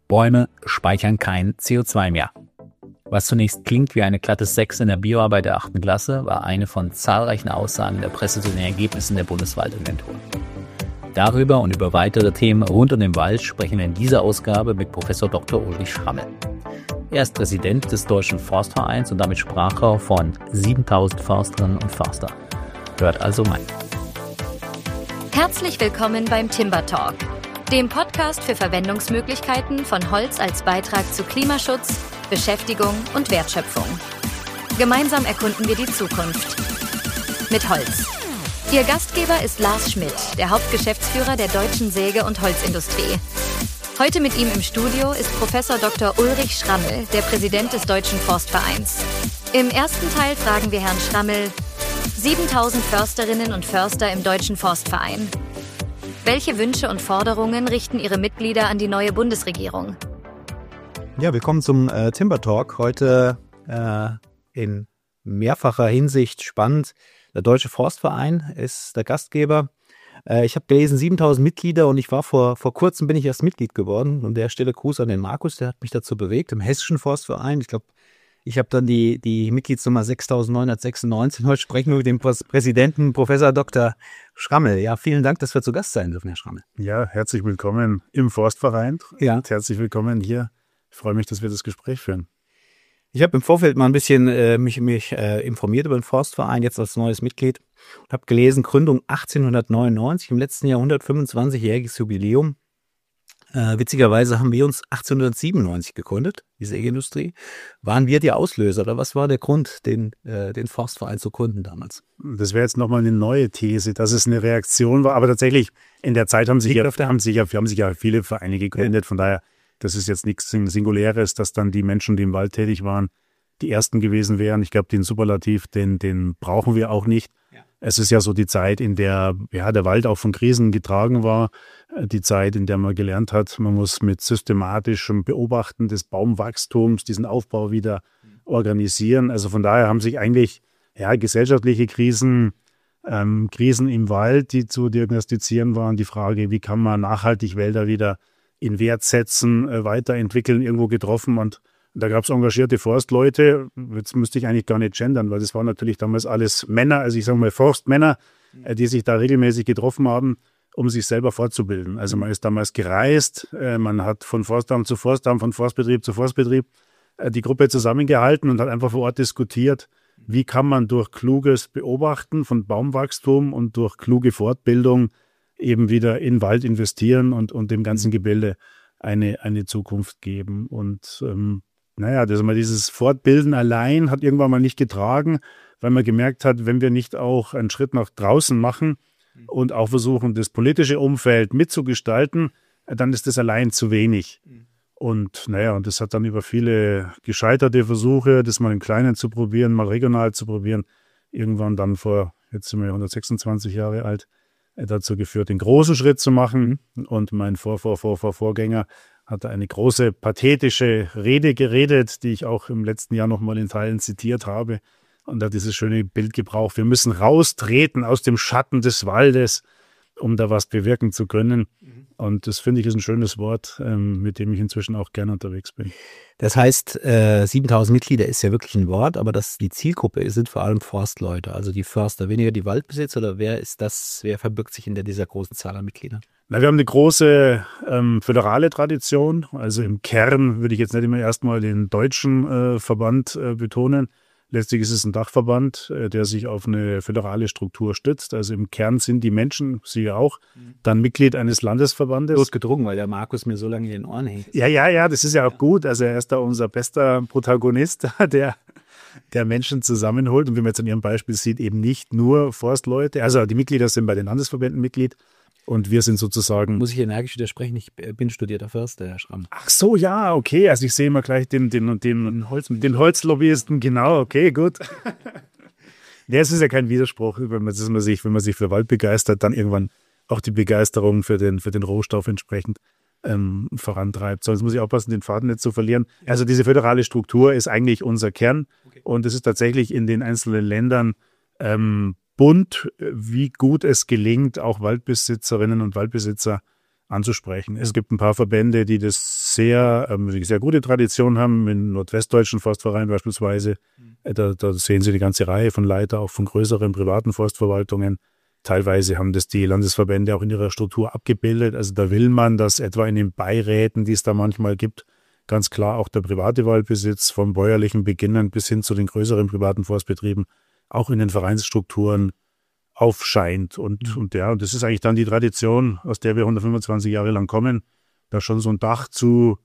Bäume speichern kein CO2 mehr. Was zunächst klingt wie eine glatte 6 in der Bioarbeit der 8. Klasse, war eine von zahlreichen Aussagen der Presse zu den Ergebnissen der Bundeswaldagentur. Darüber und über weitere Themen rund um den Wald sprechen wir in dieser Ausgabe mit Professor Dr. Ulrich Schrammel. Er ist Präsident des Deutschen Forstvereins und damit Sprachrohr von 7000 Försterinnen und Förster. Hört also rein. Herzlich willkommen beim Timber Talk, dem Podcast für Verwendungsmöglichkeiten von Holz als Beitrag zu Klimaschutz, Beschäftigung und Wertschöpfung. Gemeinsam erkunden wir die Zukunft. Mit Holz. Ihr Gastgeber ist Lars Schmidt, der Hauptgeschäftsführer der deutschen Säge- und Holzindustrie. Heute mit ihm im Studio ist Professor Dr. Ulrich Schrammel, der Präsident des Deutschen Forstvereins. Im ersten Teil fragen wir Herrn Schrammel: 7000 Försterinnen und Förster im Deutschen Forstverein. Welche Wünsche und Forderungen richten Ihre Mitglieder an die neue Bundesregierung? Ja, willkommen zum Timber Talk. Heute in mehrfacher Hinsicht spannend. Der Deutsche Forstverein ist der Gastgeber. Ich habe gelesen, 7000 Mitglieder und ich war vor kurzem bin ich erst Mitglied geworden. Und der Stelle Gruß an den Markus, der hat mich dazu bewegt, im Hessischen Forstverein. Ich glaube, ich habe dann die Mitgliedsnummer 6996. Heute sprechen wir mit dem Präsidenten, Professor Dr. Schrammel. Ja, vielen Dank, dass wir zu Gast sein dürfen, Herr Schrammel. Ja, herzlich willkommen im Forstverein. Ja. Und herzlich willkommen hier. Ich freue mich, dass wir das Gespräch führen. Ich habe im Vorfeld mal ein bisschen mich informiert über den Forstverein, jetzt als neues Mitglied. Und habe gelesen, Gründung 1899, im letzten Jahr 125-jähriges Jubiläum. Witzigerweise haben wir uns 1897 gegründet, die Sägeindustrie. Waren wir die Auslöser oder was war der Grund, den Forstverein zu gründen damals? Das wäre jetzt nochmal eine neue These, dass es eine Reaktion war. Aber tatsächlich, in der Zeit haben sich ja viele Vereine gegründet. Von daher, das ist jetzt nichts Singuläres, dass dann die Menschen, die im Wald tätig waren, die Ersten gewesen wären. Ich glaube, den Superlativ, den brauchen wir auch nicht. Ja. Es ist ja so die Zeit, in der der Wald auch von Krisen getragen war. Die Zeit, in der man gelernt hat, man muss mit systematischem Beobachten des Baumwachstums diesen Aufbau wieder organisieren. Also von daher haben sich eigentlich gesellschaftliche Krisen im Wald, die zu diagnostizieren waren. Die Frage, wie kann man nachhaltig Wälder wieder in Wert setzen, weiterentwickeln, irgendwo getroffen. Und da gab es engagierte Forstleute. Jetzt müsste ich eigentlich gar nicht gendern, weil das waren natürlich damals alles Männer, also ich sage mal Forstmänner, die sich da regelmäßig getroffen haben, um sich selber fortzubilden. Also man ist damals gereist, man hat von Forstamt zu Forstamt, von Forstbetrieb zu Forstbetrieb die Gruppe zusammengehalten und hat einfach vor Ort diskutiert, wie kann man durch kluges Beobachten von Baumwachstum und durch kluge Fortbildung eben wieder in Wald investieren und dem ganzen Gebilde eine Zukunft geben. Und dieses Fortbilden allein hat irgendwann mal nicht getragen, weil man gemerkt hat, wenn wir nicht auch einen Schritt nach draußen machen und auch versuchen, das politische Umfeld mitzugestalten, dann ist das allein zu wenig. Und das hat dann über viele gescheiterte Versuche, das mal im Kleinen zu probieren, mal regional zu probieren, irgendwann dann jetzt sind wir 126 Jahre alt, dazu geführt, den großen Schritt zu machen. Und mein Vorgänger hatte eine große pathetische Rede geredet, die ich auch im letzten Jahr nochmal in Teilen zitiert habe. Und da dieses schöne Bild gebraucht. Wir müssen raustreten aus dem Schatten des Waldes, um da was bewirken zu können. Und das finde ich ist ein schönes Wort, mit dem ich inzwischen auch gerne unterwegs bin. Das heißt, 7000 Mitglieder ist ja wirklich ein Wort, aber die Zielgruppe sind vor allem Forstleute, also die Förster, weniger die Waldbesitzer, oder wer verbirgt sich hinter dieser großen Zahl an Mitgliedern? Wir haben eine große föderale Tradition. Also im Kern würde ich jetzt nicht immer erstmal den deutschen Verband betonen. Letztlich ist es ein Dachverband, der sich auf eine föderale Struktur stützt. Also im Kern sind die Menschen, Sie auch, dann Mitglied eines Landesverbandes. Notgedrungen, weil der Markus mir so lange in den Ohren hängt. Ja, das ist ja auch gut. Also er ist da unser bester Protagonist, der Menschen zusammenholt. Und wie man jetzt an Ihrem Beispiel sieht, eben nicht nur Forstleute. Also die Mitglieder sind bei den Landesverbänden Mitglied. Und wir sind sozusagen... Muss ich energisch widersprechen, ich bin studierter Förster, Herr Schramm. Ach so, ja, okay. Also ich sehe immer gleich den Holzlobbyisten, genau, okay, gut. Ja, es ist ja kein Widerspruch, wenn man sich für Wald begeistert, dann irgendwann auch die Begeisterung für den Rohstoff entsprechend vorantreibt. So, jetzt muss ich aufpassen, den Faden nicht zu verlieren. Also diese föderale Struktur ist eigentlich unser Kern. Okay. Und es ist tatsächlich in den einzelnen Ländern bunt, wie gut es gelingt, auch Waldbesitzerinnen und Waldbesitzer anzusprechen. Es gibt ein paar Verbände, die das sehr gute Tradition haben, im Nordwestdeutschen Forstverein beispielsweise. Da sehen Sie die ganze Reihe von Leiter, auch von größeren privaten Forstverwaltungen. Teilweise haben das die Landesverbände auch in ihrer Struktur abgebildet. Also da will man, dass etwa in den Beiräten, die es da manchmal gibt, ganz klar auch der private Waldbesitz vom bäuerlichen beginnend bis hin zu den größeren privaten Forstbetrieben auch in den Vereinsstrukturen aufscheint. Und das ist eigentlich dann die Tradition, aus der wir 125 Jahre lang kommen, da schon so ein Dach zu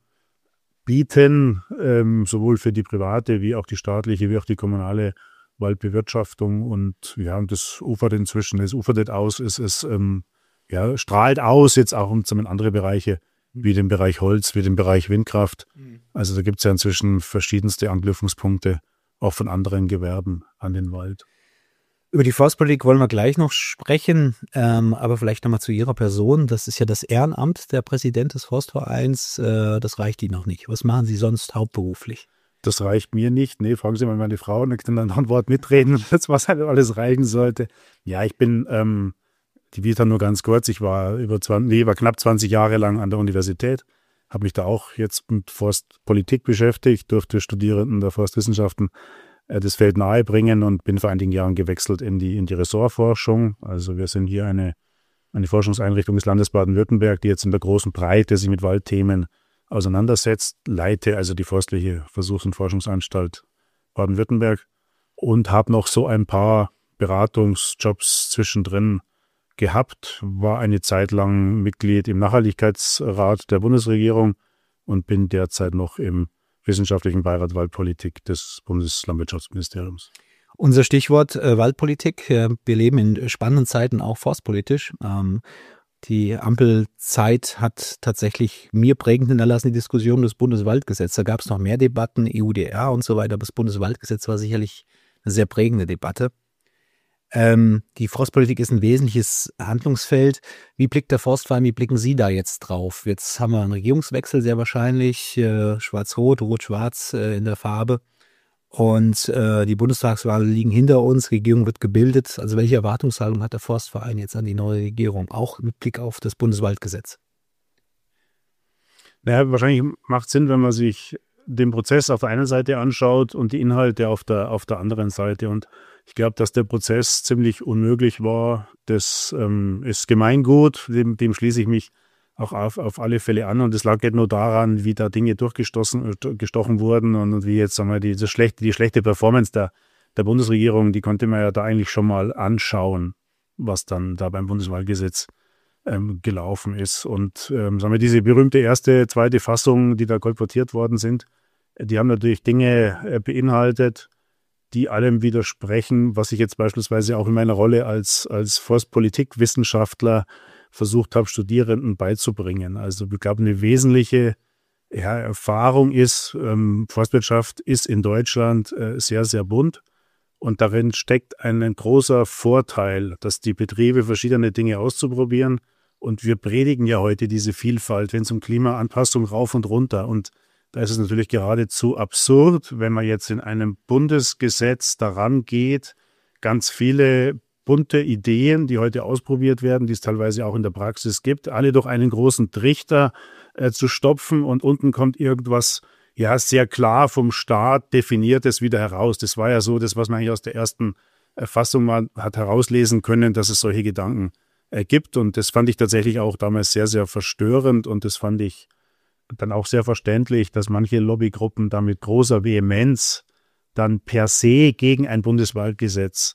bieten, sowohl für die private wie auch die staatliche, wie auch die kommunale Waldbewirtschaftung. Und das ufert inzwischen, es ufert aus, es strahlt aus jetzt auch in andere Bereiche, wie den Bereich Holz, wie den Bereich Windkraft. Also da gibt es ja inzwischen verschiedenste Anknüpfungspunkte auch von anderen Gewerben an den Wald. Über die Forstpolitik wollen wir gleich noch sprechen, aber vielleicht nochmal zu Ihrer Person. Das ist ja das Ehrenamt, der Präsident des Forstvereins. Das reicht Ihnen noch nicht. Was machen Sie sonst hauptberuflich? Das reicht mir nicht. Nee, fragen Sie mal meine Frau, dann kann dann noch ein Wort mitreden, was halt alles reichen sollte. Ja, ich bin, die Vita nur ganz kurz, ich war knapp 20 Jahre lang an der Universität, habe mich da auch jetzt mit Forstpolitik beschäftigt, durfte Studierenden der Forstwissenschaften das Feld nahebringen und bin vor einigen Jahren gewechselt in die Ressortforschung. Also wir sind hier eine Forschungseinrichtung des Landes Baden-Württemberg, die jetzt in der großen Breite sich mit Waldthemen auseinandersetzt, leite also die Forstliche Versuchs- und Forschungsanstalt Baden-Württemberg und habe noch so ein paar Beratungsjobs zwischendrin gehabt, war eine Zeit lang Mitglied im Nachhaltigkeitsrat der Bundesregierung und bin derzeit noch im Wissenschaftlichen Beirat Waldpolitik des Bundeslandwirtschaftsministeriums. Unser Stichwort Waldpolitik. Wir leben in spannenden Zeiten, auch forstpolitisch. Die Ampelzeit hat tatsächlich mir prägend hinterlassen die Diskussion um das Bundeswaldgesetz. Da gab es noch mehr Debatten, EUDR und so weiter, aber das Bundeswaldgesetz war sicherlich eine sehr prägende Debatte. Die Forstpolitik ist ein wesentliches Handlungsfeld. Wie blickt der Forstverein, wie blicken Sie da jetzt drauf? Jetzt haben wir einen Regierungswechsel sehr wahrscheinlich, schwarz-rot, rot-schwarz in der Farbe. Und die Bundestagswahlen liegen hinter uns, Regierung wird gebildet. Also welche Erwartungshaltung hat der Forstverein jetzt an die neue Regierung, auch mit Blick auf das Bundeswaldgesetz? Naja, wahrscheinlich macht es Sinn, wenn man sich den Prozess auf der einen Seite anschaut und die Inhalte auf der anderen Seite. Und ich glaube, dass der Prozess ziemlich unmöglich war. Das ist Gemeingut, dem schließe ich mich auch auf alle Fälle an. Und es lag nicht nur daran, wie da Dinge gestochen wurden und wie jetzt sagen wir, die schlechte Performance der Bundesregierung, die konnte man ja da eigentlich schon mal anschauen, was dann da beim Bundeswaldgesetz gelaufen ist. Und sagen wir, diese berühmte zweite Fassung, die da kolportiert worden sind, die haben natürlich Dinge beinhaltet, die allem widersprechen, was ich jetzt beispielsweise auch in meiner Rolle als Forstpolitikwissenschaftler versucht habe, Studierenden beizubringen. Also ich glaube, eine wesentliche Erfahrung ist, Forstwirtschaft ist in Deutschland sehr, sehr bunt. Und darin steckt ein großer Vorteil, dass die Betriebe verschiedene Dinge auszuprobieren. Und wir predigen ja heute diese Vielfalt, wenn es um Klimaanpassung rauf und runter. Und da ist es natürlich geradezu absurd, wenn man jetzt in einem Bundesgesetz daran geht, ganz viele bunte Ideen, die heute ausprobiert werden, die es teilweise auch in der Praxis gibt, alle durch einen großen Trichter zu stopfen und unten kommt irgendwas sehr klar vom Staat Definiertes wieder heraus. Das war ja so, das, was man eigentlich aus der ersten Fassung hat herauslesen können, dass es solche Gedanken gibt. Und das fand ich tatsächlich auch damals sehr, sehr verstörend und das fand ich dann auch sehr verständlich, dass manche Lobbygruppen da mit großer Vehemenz dann per se gegen ein Bundeswaldgesetz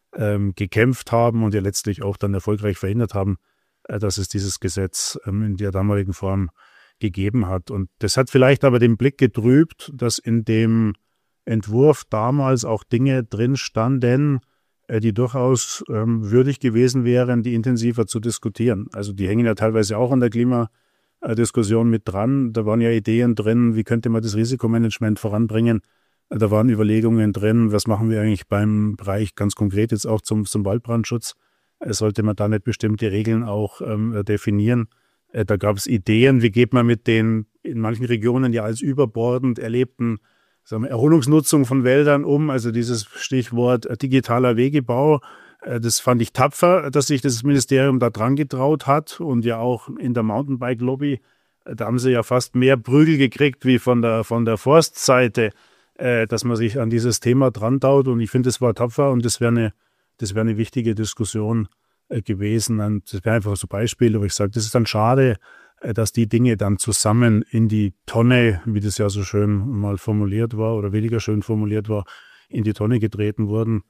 gekämpft haben und ja letztlich auch dann erfolgreich verhindert haben, dass es dieses Gesetz in der damaligen Form gegeben hat. Und das hat vielleicht aber den Blick getrübt, dass in dem Entwurf damals auch Dinge drin standen, die durchaus würdig gewesen wären, die intensiver zu diskutieren. Also die hängen ja teilweise auch an der Klimadiskussion mit dran. Da waren ja Ideen drin, wie könnte man das Risikomanagement voranbringen. Da waren Überlegungen drin, was machen wir eigentlich beim Bereich ganz konkret jetzt auch zum Waldbrandschutz. Sollte man da nicht bestimmte Regeln auch definieren? Da gab es Ideen, wie geht man mit den in manchen Regionen ja als überbordend erlebten Erholungsnutzung von Wäldern um, also dieses Stichwort digitaler Wegebau, Das fand ich tapfer, dass sich das Ministerium da dran getraut hat und ja auch in der Mountainbike-Lobby, da haben sie ja fast mehr Prügel gekriegt wie von der Forstseite, dass man sich an dieses Thema dran traut und ich finde, das war tapfer und das wäre eine wichtige Diskussion gewesen und das wäre einfach so ein Beispiel, aber ich sage, das ist dann schade, dass die Dinge dann zusammen in die Tonne, wie das ja so schön mal formuliert war oder weniger schön formuliert war, in die Tonne getreten wurden.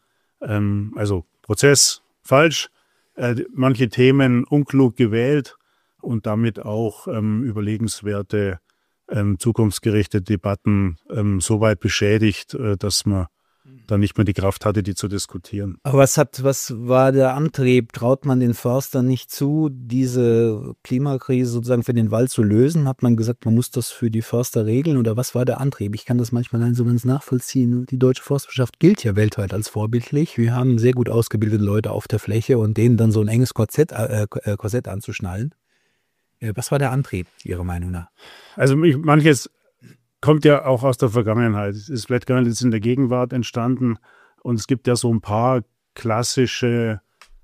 Also Prozess falsch, manche Themen unklug gewählt und damit auch überlegenswerte, zukunftsgerichtete Debatten so weit beschädigt, dass man dann nicht mehr die Kraft hatte, die zu diskutieren. Aber was war der Antrieb? Traut man den Förstern nicht zu, diese Klimakrise sozusagen für den Wald zu lösen? Hat man gesagt, man muss das für die Förster regeln? Oder was war der Antrieb? Ich kann das manchmal nicht so ganz nachvollziehen. Die deutsche Forstwirtschaft gilt ja weltweit als vorbildlich. Wir haben sehr gut ausgebildete Leute auf der Fläche und denen dann so ein enges Korsett anzuschnallen. Was war der Antrieb, Ihrer Meinung nach? Also manches kommt ja auch aus der Vergangenheit. Es ist vielleicht gar nicht in der Gegenwart entstanden. Und es gibt ja so ein paar klassische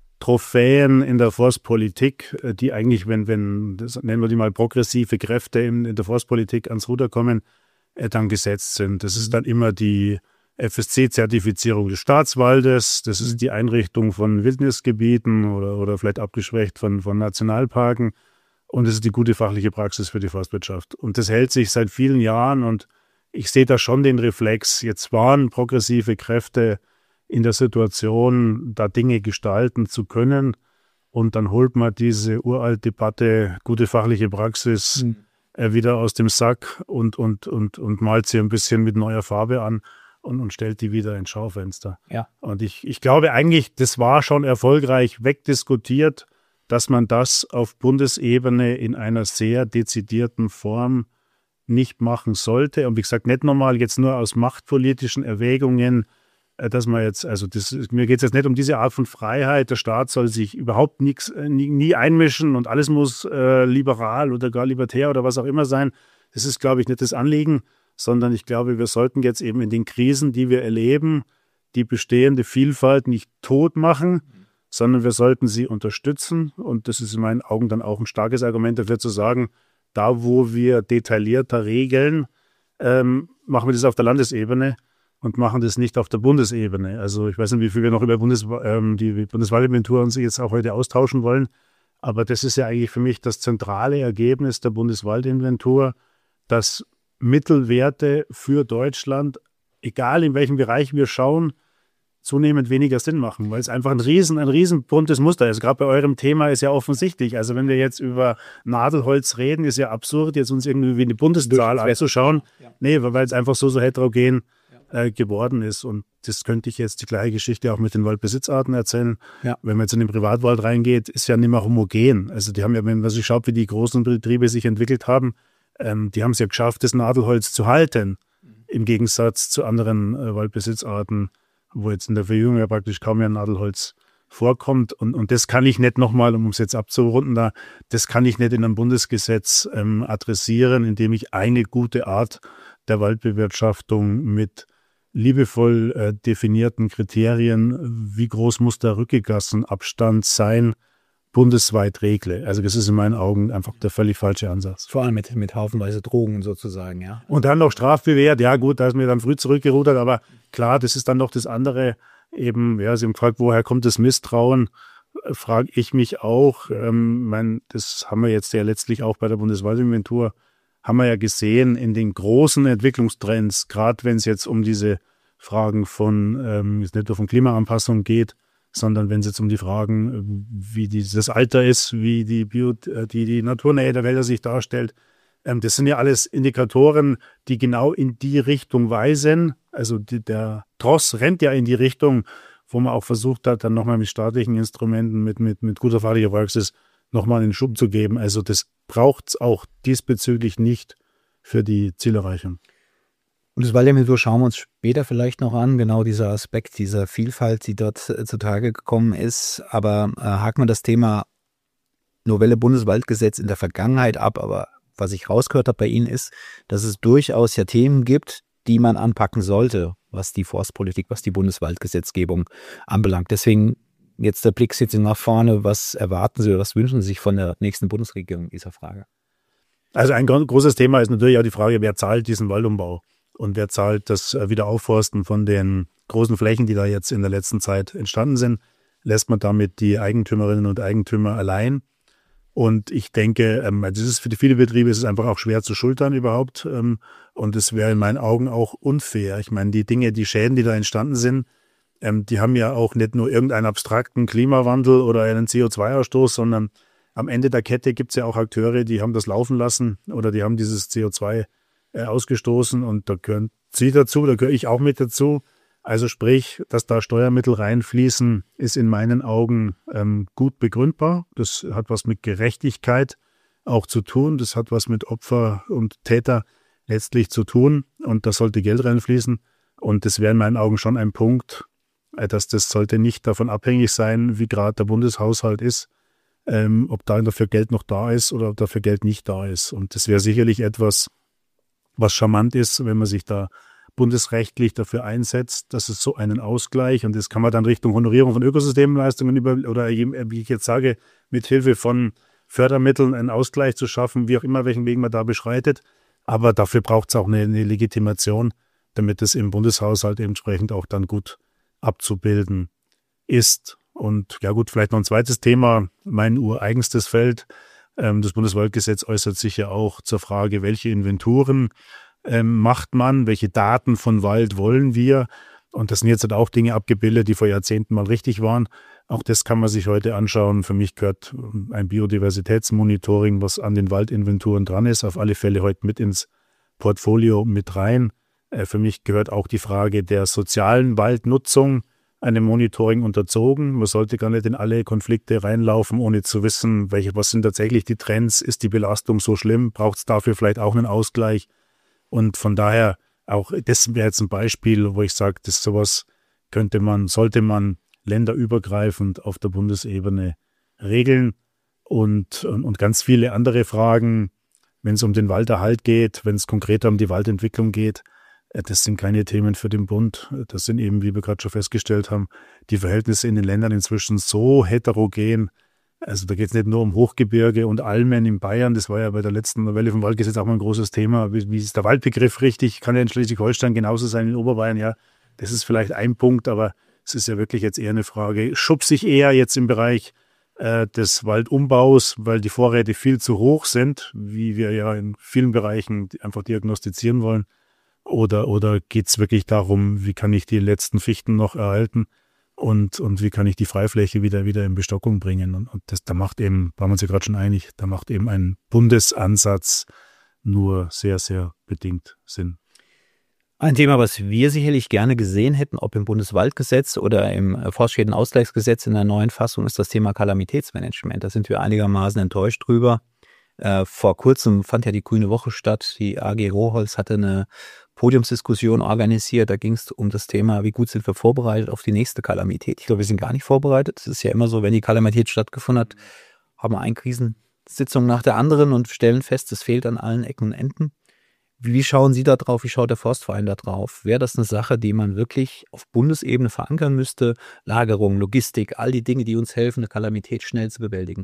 Trophäen in der Forstpolitik, die eigentlich, wenn das nennen wir die mal progressive Kräfte in der Forstpolitik ans Ruder kommen, dann gesetzt sind. Das ist dann immer die FSC-Zertifizierung des Staatswaldes, das ist die Einrichtung von Wildnisgebieten oder vielleicht abgeschwächt von Nationalparken. Und es ist die gute fachliche Praxis für die Forstwirtschaft. Und das hält sich seit vielen Jahren und ich sehe da schon den Reflex. Jetzt waren progressive Kräfte in der Situation, da Dinge gestalten zu können. Und dann holt man diese uralte Debatte, gute fachliche Praxis, wieder aus dem Sack und malt sie ein bisschen mit neuer Farbe an und stellt die wieder ins Schaufenster. Ja. Und ich glaube eigentlich, das war schon erfolgreich wegdiskutiert, dass man das auf Bundesebene in einer sehr dezidierten Form nicht machen sollte. Und wie gesagt, nicht nochmal jetzt nur aus machtpolitischen Erwägungen, dass man jetzt, mir geht es jetzt nicht um diese Art von Freiheit, der Staat soll sich überhaupt nie einmischen und alles muss liberal oder gar libertär oder was auch immer sein. Das ist, glaube ich, nicht das Anliegen, sondern ich glaube, wir sollten jetzt eben in den Krisen, die wir erleben, die bestehende Vielfalt nicht tot machen, sondern wir sollten sie unterstützen. Und das ist in meinen Augen dann auch ein starkes Argument dafür zu sagen, da wo wir detaillierter regeln, machen wir das auf der Landesebene und machen das nicht auf der Bundesebene. Also ich weiß nicht, wie viel wir noch über die Bundeswaldinventur uns jetzt auch heute austauschen wollen, aber das ist ja eigentlich für mich das zentrale Ergebnis der Bundeswaldinventur, dass Mittelwerte für Deutschland, egal in welchem Bereich wir schauen, zunehmend weniger Sinn machen, weil es einfach ein riesen buntes Muster ist. Gerade bei eurem Thema ist ja offensichtlich. Also wenn wir jetzt über Nadelholz reden, ist ja absurd, jetzt uns irgendwie wie eine Bundeszahl anzuschauen. Ja. Nee, weil es einfach so heterogen geworden ist. Und das könnte ich jetzt die gleiche Geschichte auch mit den Waldbesitzarten erzählen. Ja. Wenn man jetzt in den Privatwald reingeht, ist ja nicht mehr homogen. Also die haben ja, wenn man sich schaut, wie die großen Betriebe sich entwickelt haben, die haben es ja geschafft, das Nadelholz zu halten, im Gegensatz zu anderen Waldbesitzarten, wo jetzt in der Verjüngung ja praktisch kaum mehr Nadelholz vorkommt. Und das kann ich nicht nochmal, um es jetzt abzurunden, das kann ich nicht in einem Bundesgesetz adressieren, indem ich eine gute Art der Waldbewirtschaftung mit liebevoll definierten Kriterien, wie groß muss der Rückegassenabstand sein, bundesweit regle. Also das ist in meinen Augen einfach der völlig falsche Ansatz. Vor allem mit haufenweise Drogen sozusagen, ja. Und dann noch strafbewehrt, ja gut, da ist mir dann früh zurückgerudert, aber klar, das ist dann noch das andere eben, ja, Sie haben gefragt, woher kommt das Misstrauen, frage ich mich auch. Das haben wir jetzt ja letztlich auch bei der Bundeswaldinventur, haben wir ja gesehen in den großen Entwicklungstrends, gerade wenn es jetzt um diese Fragen von, nicht nur von Klimaanpassung geht, sondern wenn es jetzt um die Fragen, wie das Alter ist, wie die Naturnähe der Wälder sich darstellt, das sind ja alles Indikatoren, die genau in die Richtung weisen. Also der Tross rennt ja in die Richtung, wo man auch versucht hat, dann nochmal mit staatlichen Instrumenten, mit guter fachlicher Praxis nochmal einen Schub zu geben. Also das braucht es auch diesbezüglich nicht für die Zielerreichung. Und das Waldinventur schauen wir uns später vielleicht noch an, genau dieser Aspekt, dieser Vielfalt, die dort zutage gekommen ist. Aber haken wir das Thema Novelle Bundeswaldgesetz in der Vergangenheit ab. Aber was ich rausgehört habe bei Ihnen ist, dass es durchaus ja Themen gibt, die man anpacken sollte, was die Forstpolitik, was die Bundeswaldgesetzgebung anbelangt. Deswegen Jetzt der Blick jetzt nach vorne. Was erwarten Sie oder was wünschen Sie sich von der nächsten Bundesregierung in dieser Frage? Also ein großes Thema ist natürlich auch die Frage, wer zahlt diesen Waldumbau und wer zahlt das Wiederaufforsten von den großen Flächen, die da jetzt in der letzten Zeit entstanden sind. Lässt man damit die Eigentümerinnen und Eigentümer allein? Und ich denke, das ist für viele Betriebe ist es einfach auch schwer zu schultern überhaupt. Und es wäre in meinen Augen auch unfair. Ich meine, die Schäden, die da entstanden sind, die haben ja auch nicht nur irgendeinen abstrakten Klimawandel oder einen CO2-Ausstoß, sondern am Ende der Kette gibt es ja auch Akteure, die haben das laufen lassen oder die haben dieses CO2 ausgestoßen und da gehören Sie dazu, da gehöre ich auch mit dazu. Also sprich, dass da Steuermittel reinfließen, ist in meinen Augen gut begründbar. Das hat was mit Gerechtigkeit auch zu tun. Das hat was mit Opfer und Täter letztlich zu tun. Und da sollte Geld reinfließen. Und das wäre in meinen Augen schon ein Punkt, dass das sollte nicht davon abhängig sein, wie gerade der Bundeshaushalt ist, ob da dafür Geld noch da ist oder ob dafür Geld nicht da ist. Und das wäre sicherlich etwas, was charmant ist, wenn man sich da bundesrechtlich dafür einsetzt, dass es so einen Ausgleich, und das kann man dann Richtung Honorierung von Ökosystemleistungen oder wie ich jetzt sage, mit Hilfe von Fördermitteln einen Ausgleich zu schaffen, wie auch immer, welchen Weg man da beschreitet. Aber dafür braucht es auch eine Legitimation, damit es im Bundeshaushalt entsprechend auch dann gut abzubilden ist. Und ja gut, vielleicht noch ein zweites Thema, mein ureigenstes Feld. Das Bundeswaldgesetz äußert sich ja auch zur Frage, welche Inventuren macht man, welche Daten von Wald wollen wir. Und das sind jetzt halt auch Dinge abgebildet, die vor Jahrzehnten mal richtig waren. Auch das kann man sich heute anschauen. Für mich gehört ein Biodiversitätsmonitoring, was an den Waldinventuren dran ist, auf alle Fälle heute mit ins Portfolio mit rein. Für mich gehört auch die Frage der sozialen Waldnutzung einem Monitoring unterzogen. Man sollte gar nicht in alle Konflikte reinlaufen, ohne zu wissen, was sind tatsächlich die Trends. Ist die Belastung so schlimm? Braucht es dafür vielleicht auch einen Ausgleich? Und von daher auch, das wäre jetzt ein Beispiel, wo ich sage, sowas sollte man länderübergreifend auf der Bundesebene regeln und ganz viele andere Fragen, wenn es um den Walderhalt geht, wenn es konkreter um die Waldentwicklung geht, das sind keine Themen für den Bund. Das sind eben, wie wir gerade schon festgestellt haben, die Verhältnise in den Ländern inzwischen so heterogen. Also da geht es nicht nur um Hochgebirge und Almen in Bayern, das war ja bei der letzten Novelle vom Waldgesetz auch mal ein großes Thema. Wie ist der Waldbegriff richtig? Kann ja in Schleswig-Holstein genauso sein wie in Oberbayern? Ja, das ist vielleicht ein Punkt, aber es ist ja wirklich jetzt eher eine Frage, schubse ich eher jetzt im Bereich des Waldumbaus, weil die Vorräte viel zu hoch sind, wie wir ja in vielen Bereichen einfach diagnostizieren wollen, oder geht es wirklich darum, wie kann ich die letzten Fichten noch erhalten? Und wie kann ich die Freifläche wieder in Bestockung bringen? Und da macht eben, waren wir uns ja gerade schon einig, da macht eben ein Bundesansatz nur sehr, sehr bedingt Sinn. Ein Thema, was wir sicherlich gerne gesehen hätten, ob im Bundeswaldgesetz oder im Forstschädenausgleichsgesetz in der neuen Fassung, ist das Thema Kalamitätsmanagement. Da sind wir einigermaßen enttäuscht drüber. Vor kurzem fand ja die Grüne Woche statt. Die AG Rohholz hatte eine Podiumsdiskussion organisiert. Da ging es um das Thema, wie gut sind wir vorbereitet auf die nächste Kalamität. Ich glaube, wir sind gar nicht vorbereitet. Es ist ja immer so, wenn die Kalamität stattgefunden hat, haben wir eine Krisensitzung nach der anderen und stellen fest, es fehlt an allen Ecken und Enden. Wie schauen Sie da drauf? Wie schaut der Forstverein da drauf? Wäre das eine Sache, die man wirklich auf Bundesebene verankern müsste? Lagerung, Logistik, all die Dinge, die uns helfen, eine Kalamität schnell zu bewältigen.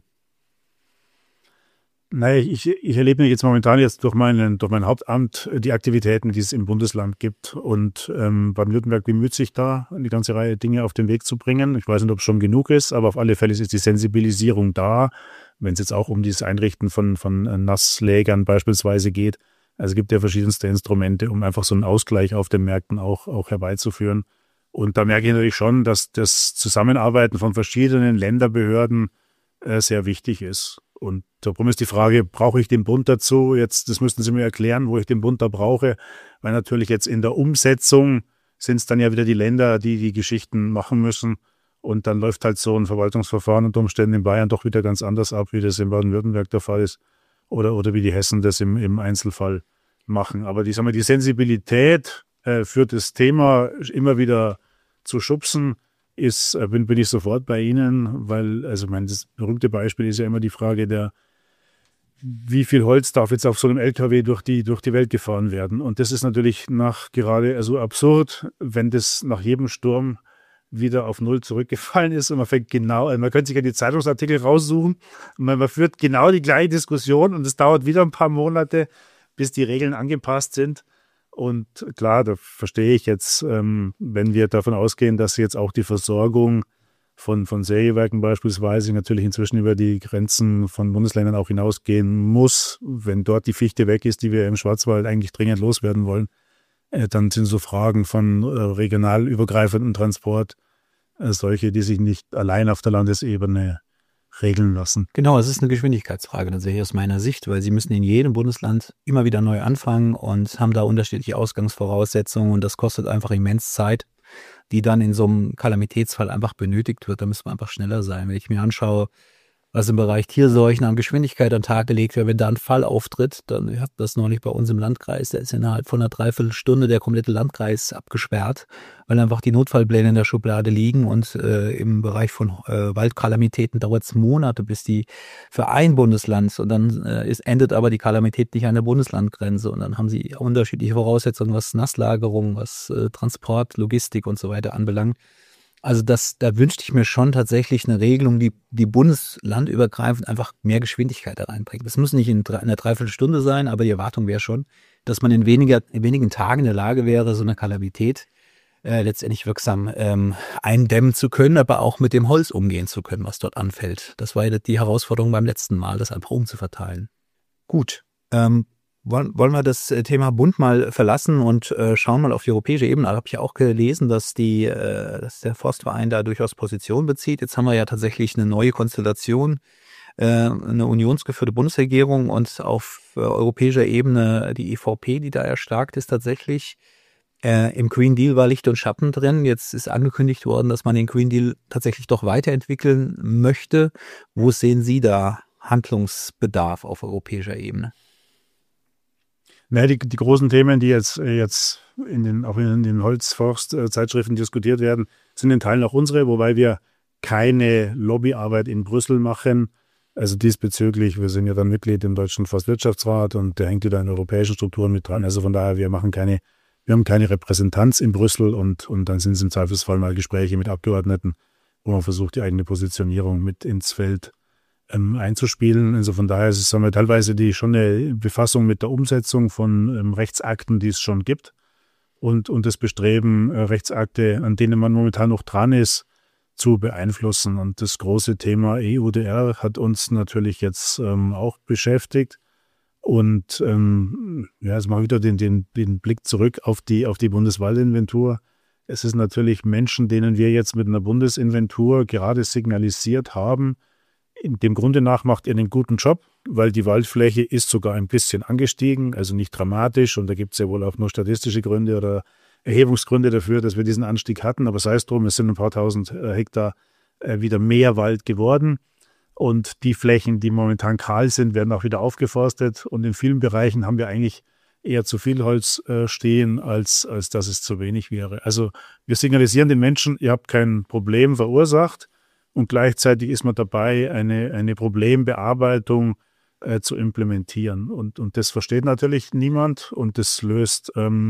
Naja, ich erlebe jetzt momentan durch mein Hauptamt die Aktivitäten, die es im Bundesland gibt. Und Baden-Württemberg bemüht sich da, eine ganze Reihe Dinge auf den Weg zu bringen. Ich weiß nicht, ob es schon genug ist, aber auf alle Fälle ist die Sensibilisierung da, wenn es jetzt auch um dieses Einrichten von Nasslägern beispielsweise geht. Also es gibt ja verschiedenste Instrumente, um einfach so einen Ausgleich auf den Märkten auch herbeizuführen. Und da merke ich natürlich schon, dass das Zusammenarbeiten von verschiedenen Länderbehörden sehr wichtig ist. Und darum ist die Frage, brauche ich den Bund dazu? Jetzt, das müssten Sie mir erklären, wo ich den Bund da brauche. Weil natürlich jetzt in der Umsetzung sind es dann ja wieder die Länder, die die Geschichten machen müssen. Und dann läuft halt so ein Verwaltungsverfahren unter Umständen in Bayern doch wieder ganz anders ab, wie das in Baden-Württemberg der Fall ist. Oder wie die Hessen das im Einzelfall machen. Aber die Sensibilität für das Thema immer wieder zu schubsen, bin ich sofort bei Ihnen, weil, das berühmte Beispiel ist ja immer die Frage wie viel Holz darf jetzt auf so einem LKW durch die Welt gefahren werden? Und das ist natürlich gerade absurd, wenn das nach jedem Sturm wieder auf Null zurückgefallen ist und man könnte sich ja die Zeitungsartikel raussuchen und man führt genau die gleiche Diskussion und es dauert wieder ein paar Monate, bis die Regeln angepasst sind. Und klar, da verstehe ich jetzt, wenn wir davon ausgehen, dass jetzt auch die Versorgung von Sägewerken beispielsweise natürlich inzwischen über die Grenzen von Bundesländern auch hinausgehen muss. Wenn dort die Fichte weg ist, die wir im Schwarzwald eigentlich dringend loswerden wollen, dann sind so Fragen von regional übergreifendem Transport solche, die sich nicht allein auf der Landesebene regeln lassen. Genau, es ist eine Geschwindigkeitsfrage tatsächlich aus meiner Sicht, weil sie müssen in jedem Bundesland immer wieder neu anfangen und haben da unterschiedliche Ausgangsvoraussetzungen und das kostet einfach immens Zeit, die dann in so einem Kalamitätsfall einfach benötigt wird. Da müssen wir einfach schneller sein. Wenn ich mir anschaue, was im Bereich Tierseuchen an Geschwindigkeit an den Tag gelegt wird, wenn da ein Fall auftritt, dann, ich habe das neulich bei uns im Landkreis, da ist innerhalb von einer Dreiviertelstunde der komplette Landkreis abgesperrt, weil einfach die Notfallpläne in der Schublade liegen und im Bereich von Waldkalamitäten dauert es Monate, bis die für ein Bundesland und dann endet aber die Kalamität nicht an der Bundeslandgrenze und dann haben sie unterschiedliche Voraussetzungen, was Nasslagerung, was Transport, Logistik und so weiter anbelangt. Also da wünschte ich mir schon tatsächlich eine Regelung, die bundeslandübergreifend einfach mehr Geschwindigkeit da reinbringt. Das muss nicht in einer Dreiviertelstunde sein, aber die Erwartung wäre schon, dass man in wenigen Tagen in der Lage wäre, so eine Kalamität letztendlich wirksam eindämmen zu können, aber auch mit dem Holz umgehen zu können, was dort anfällt. Das war ja die Herausforderung beim letzten Mal, das einfach umzuverteilen. Gut, wollen wir das Thema Bund mal verlassen und schauen mal auf die europäische Ebene. Da habe ich ja auch gelesen, dass der Forstverein da durchaus Position bezieht. Jetzt haben wir ja tatsächlich eine neue Konstellation, eine unionsgeführte Bundesregierung und auf europäischer Ebene die EVP, die da erstarkt ist tatsächlich. Im Green Deal war Licht und Schatten drin. Jetzt ist angekündigt worden, dass man den Green Deal tatsächlich doch weiterentwickeln möchte. Wo sehen Sie da Handlungsbedarf auf europäischer Ebene? Naja, die großen Themen, die jetzt auch in den Holzforst-Zeitschriften diskutiert werden, sind in Teilen auch unsere, wobei wir keine Lobbyarbeit in Brüssel machen. Also diesbezüglich, wir sind ja dann Mitglied im Deutschen Forstwirtschaftsrat und der hängt wieder in europäischen Strukturen mit dran. Also von daher, wir haben keine Repräsentanz in Brüssel und dann sind es im Zweifelsfall mal Gespräche mit Abgeordneten, wo man versucht, die eigene Positionierung mit ins Feld einzuspielen. Also von daher haben wir teilweise schon eine Befassung mit der Umsetzung von Rechtsakten, die es schon gibt und das Bestreben, Rechtsakte, an denen man momentan noch dran ist, zu beeinflussen. Und das große Thema EUDR hat uns natürlich jetzt auch beschäftigt. Und jetzt mal wieder den Blick zurück auf die Bundeswaldinventur. Es ist natürlich Menschen, denen wir jetzt mit einer Bundesinventur gerade signalisiert haben, dem Grunde nach macht ihr einen guten Job, weil die Waldfläche ist sogar ein bisschen angestiegen, also nicht dramatisch und da gibt es ja wohl auch nur statistische Gründe oder Erhebungsgründe dafür, dass wir diesen Anstieg hatten, aber sei es drum, es sind ein paar tausend Hektar wieder mehr Wald geworden und die Flächen, die momentan kahl sind, werden auch wieder aufgeforstet und in vielen Bereichen haben wir eigentlich eher zu viel Holz stehen, als dass es zu wenig wäre. Also wir signalisieren den Menschen, ihr habt kein Problem verursacht, und gleichzeitig ist man dabei, eine Problembearbeitung zu implementieren. Und das versteht natürlich niemand und das löst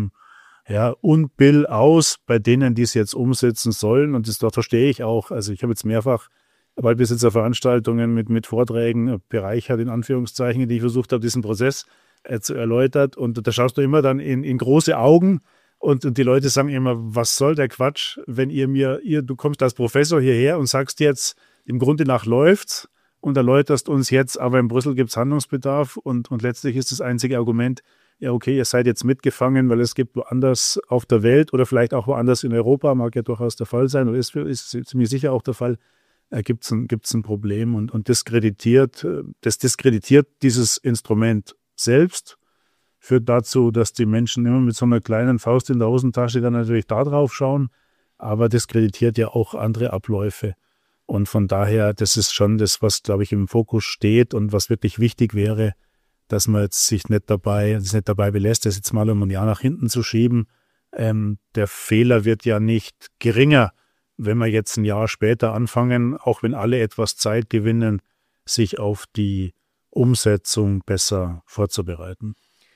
Unbill aus bei denen, die es jetzt umsetzen sollen. Und das verstehe ich auch. Also ich habe jetzt mehrfach Waldbesitzerveranstaltungen mit Vorträgen bereichert, in Anführungszeichen, die ich versucht habe, diesen Prozess zu erläutern. Und da schaust du immer dann in große Augen. Und die Leute sagen immer, was soll der Quatsch, wenn du kommst als Professor hierher und sagst jetzt, im Grunde nach läuft's und erläuterst uns jetzt, aber in Brüssel gibt's Handlungsbedarf und letztlich ist das einzige Argument, ja okay, ihr seid jetzt mitgefangen, weil es gibt woanders auf der Welt oder vielleicht auch woanders in Europa, mag ja durchaus der Fall sein oder ist ziemlich sicher auch der Fall, gibt's ein Problem und das diskreditiert dieses Instrument selbst, führt dazu, dass die Menschen immer mit so einer kleinen Faust in der Hosentasche dann natürlich da drauf schauen, aber diskreditiert ja auch andere Abläufe. Und von daher, das ist schon das, was, glaube ich, im Fokus steht und was wirklich wichtig wäre, dass man jetzt sich nicht dabei belässt, das jetzt mal um ein Jahr nach hinten zu schieben. Der Fehler wird ja nicht geringer, wenn wir jetzt ein Jahr später anfangen, auch wenn alle etwas Zeit gewinnen, sich auf die Umsetzung besser vorzubereiten.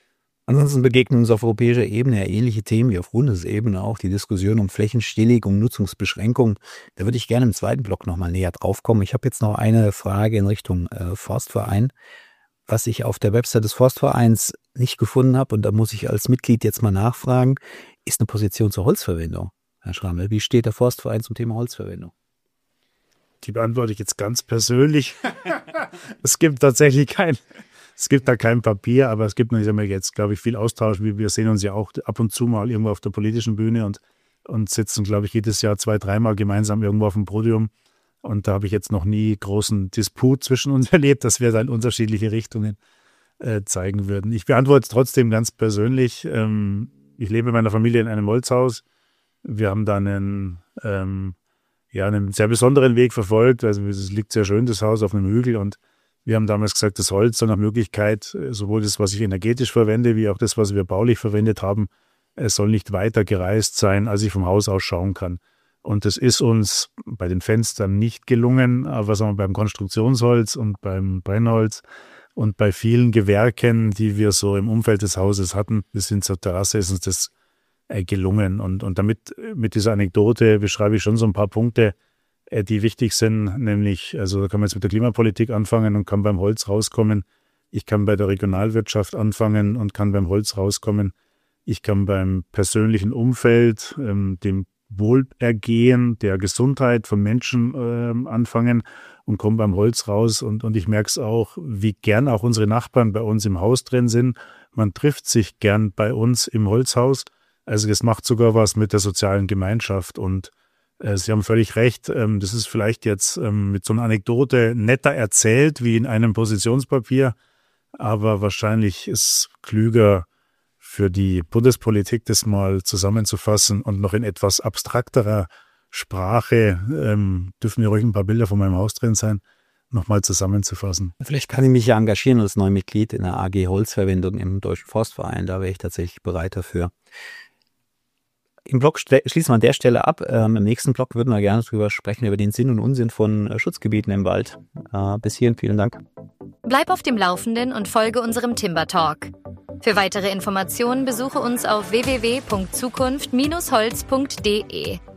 Ansonsten begegnen uns auf europäischer Ebene ja ähnliche Themen wie auf Bundesebene auch, die Diskussion um Flächenstilllegung, Nutzungsbeschränkung. Da würde ich gerne im zweiten Block nochmal näher drauf kommen. Ich habe jetzt noch eine Frage in Richtung Forstverein, was ich auf der Website des Forstvereins nicht gefunden habe, und da muss ich als Mitglied jetzt mal nachfragen, ist eine Position zur Holzverwendung. Herr Schrammel, wie steht der Forstverein zum Thema Holzverwendung? Die beantworte ich jetzt ganz persönlich. Es gibt tatsächlich da kein Papier, aber es gibt jetzt, glaube ich, viel Austausch. Wir sehen uns ja auch ab und zu mal irgendwo auf der politischen Bühne und sitzen, glaube ich, jedes Jahr 2-3 Mal gemeinsam irgendwo auf dem Podium. Und da habe ich jetzt noch nie großen Disput zwischen uns erlebt, dass wir da in unterschiedliche Richtungen zeigen würden. Ich beantworte es trotzdem ganz persönlich. Ich lebe mit meiner Familie in einem Holzhaus. Wir haben da einen sehr besonderen Weg verfolgt. Also es liegt sehr schön, das Haus, auf einem Hügel, und wir haben damals gesagt, das Holz soll nach Möglichkeit, sowohl das, was ich energetisch verwende, wie auch das, was wir baulich verwendet haben, es soll nicht weiter gereist sein, als ich vom Haus aus schauen kann. Und das ist uns bei den Fenstern nicht gelungen, aber sagen wir, beim Konstruktionsholz und beim Brennholz und bei vielen Gewerken, die wir so im Umfeld des Hauses hatten, bis hin zur Terrasse, ist uns das gelungen. Und damit, mit dieser Anekdote beschreibe ich schon so ein paar Punkte, die wichtig sind, nämlich, also da kann man jetzt mit der Klimapolitik anfangen und kann beim Holz rauskommen. Ich kann bei der Regionalwirtschaft anfangen und kann beim Holz rauskommen. Ich kann beim persönlichen Umfeld, dem Wohlergehen, der Gesundheit von Menschen anfangen und komme beim Holz raus. Und ich merke es auch, wie gern auch unsere Nachbarn bei uns im Haus drin sind. Man trifft sich gern bei uns im Holzhaus. Also das macht sogar was mit der sozialen Gemeinschaft. Und Sie haben völlig recht, das ist vielleicht jetzt mit so einer Anekdote netter erzählt wie in einem Positionspapier, aber wahrscheinlich ist klüger für die Bundespolitik, das mal zusammenzufassen und noch in etwas abstrakterer Sprache, dürfen ja ruhig ein paar Bilder von meinem Haus drin sein, nochmal zusammenzufassen. Vielleicht kann ich mich ja engagieren als Neumitglied in der AG Holzverwendung im Deutschen Forstverein, da wäre ich tatsächlich bereit dafür. Im Blog schließen wir an der Stelle ab. Im nächsten Blog würden wir gerne drüber sprechen, über den Sinn und Unsinn von Schutzgebieten im Wald. Bis hierhin vielen Dank. Bleib auf dem Laufenden und folge unserem Timber Talk. Für weitere Informationen besuche uns auf www.zukunft-holz.de.